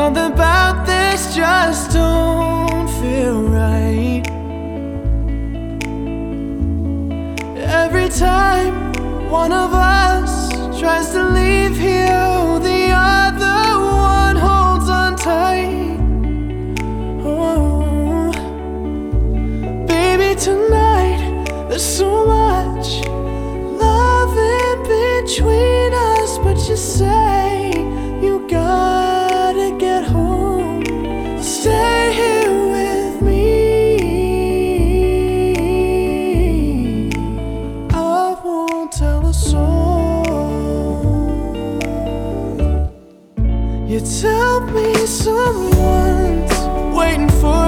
Something about this just don't feel right. Every time one of us tries to leave here, the other one holds on tight. Oh, baby, tonight there's so much love in between us, but you say you gotta get home. Stay here with me. I won't tell a soul. You tell me someone's waiting for